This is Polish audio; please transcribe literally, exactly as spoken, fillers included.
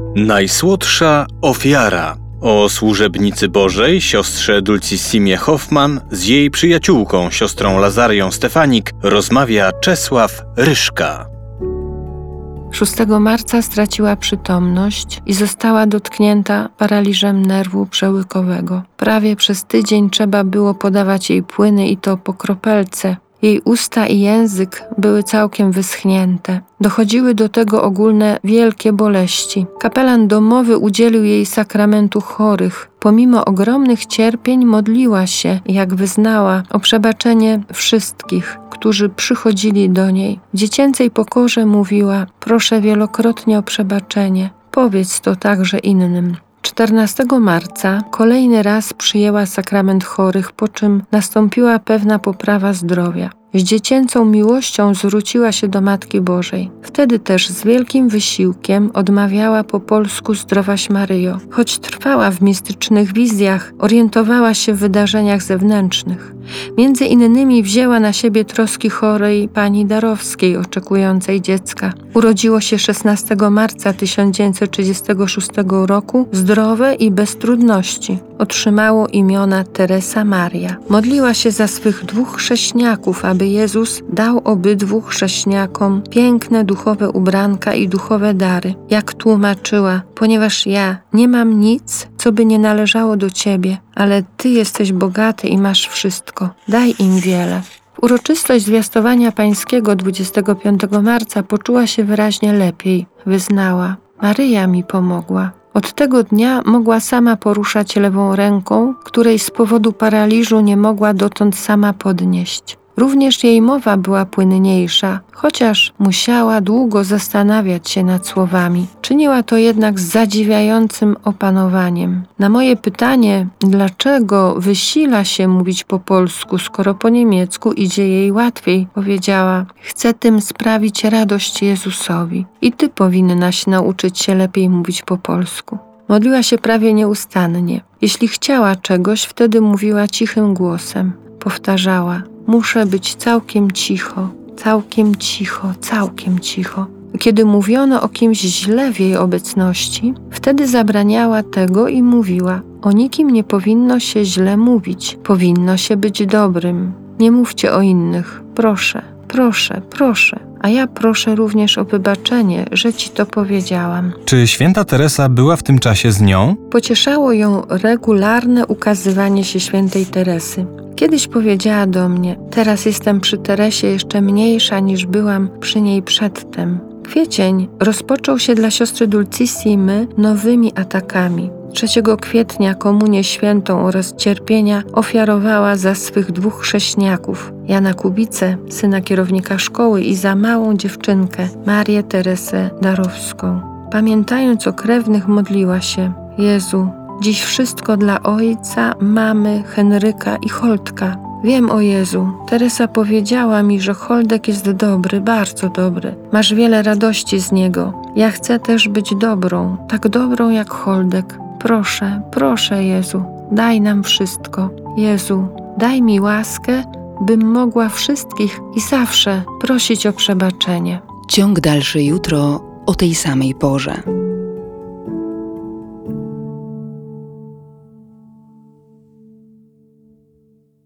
Najsłodsza ofiara. O służebnicy Bożej, siostrze Dulcissimie Hoffman, z jej przyjaciółką, siostrą Lazarią Stefanik, rozmawia Czesław Ryszka. szóstego marca straciła przytomność i została dotknięta paraliżem nerwu przełykowego. Prawie przez tydzień trzeba było podawać jej płyny i to po kropelce. Jej usta i język były całkiem wyschnięte. Dochodziły do tego ogólne wielkie boleści. Kapelan domowy udzielił jej sakramentu chorych. Pomimo ogromnych cierpień modliła się, jak wyznała, o przebaczenie wszystkich, którzy przychodzili do niej. W dziecięcej pokorze mówiła: proszę wielokrotnie o przebaczenie. Powiedz to także innym. czternastego marca kolejny raz przyjęła sakrament chorych, po czym nastąpiła pewna poprawa zdrowia. Z dziecięcą miłością zwróciła się do Matki Bożej. Wtedy też z wielkim wysiłkiem odmawiała po polsku Zdrowaś Maryjo. Choć trwała w mistycznych wizjach, orientowała się w wydarzeniach zewnętrznych. Między innymi wzięła na siebie troski chorej pani Darowskiej, oczekującej dziecka. Urodziło się szesnastego marca tysiąc dziewięćset trzydziestego szóstego roku zdrowe i bez trudności. Otrzymało imiona Teresa Maria. Modliła się za swych dwóch chrześniaków, aby Jezus dał obydwu chrześniakom piękne duchowe ubranka i duchowe dary. Jak tłumaczyła: ponieważ ja nie mam nic, co by nie należało do Ciebie, ale Ty jesteś bogaty i masz wszystko. Daj im wiele. W uroczystość zwiastowania pańskiego dwudziestego piątego marca poczuła się wyraźnie lepiej. Wyznała: Maryja mi pomogła. Od tego dnia mogła sama poruszać lewą ręką, której z powodu paraliżu nie mogła dotąd sama podnieść. Również jej mowa była płynniejsza, chociaż musiała długo zastanawiać się nad słowami. Czyniła to jednak z zadziwiającym opanowaniem. Na moje pytanie, dlaczego wysila się mówić po polsku, skoro po niemiecku idzie jej łatwiej, powiedziała: chcę tym sprawić radość Jezusowi. I ty powinnaś nauczyć się lepiej mówić po polsku. Modliła się prawie nieustannie. Jeśli chciała czegoś, wtedy mówiła cichym głosem. Powtarzała: muszę być całkiem cicho, całkiem cicho, całkiem cicho. Kiedy mówiono o kimś źle w jej obecności, wtedy zabraniała tego i mówiła: o nikim nie powinno się źle mówić, powinno się być dobrym. Nie mówcie o innych, proszę, proszę, proszę. A ja proszę również o wybaczenie, że ci to powiedziałam. Czy święta Teresa była w tym czasie z nią? Pocieszało ją regularne ukazywanie się świętej Teresy. Kiedyś powiedziała do mnie: teraz jestem przy Teresie jeszcze mniejsza niż byłam przy niej przedtem. Kwiecień rozpoczął się dla siostry Dulcissimy nowymi atakami. trzeciego kwietnia komunię świętą oraz cierpienia ofiarowała za swych dwóch chrześniaków: Jana Kubicę, syna kierownika szkoły, i za małą dziewczynkę, Marię Teresę Darowską. Pamiętając o krewnych, modliła się: Jezu, dziś wszystko dla ojca, mamy, Henryka i Holdka. Wiem, o Jezu, Teresa powiedziała mi, że Holdek jest dobry, bardzo dobry. Masz wiele radości z niego. Ja chcę też być dobrą, tak dobrą jak Holdek. Proszę, proszę, Jezu, daj nam wszystko. Jezu, daj mi łaskę, bym mogła wszystkich i zawsze prosić o przebaczenie. Ciąg dalszy jutro o tej samej porze.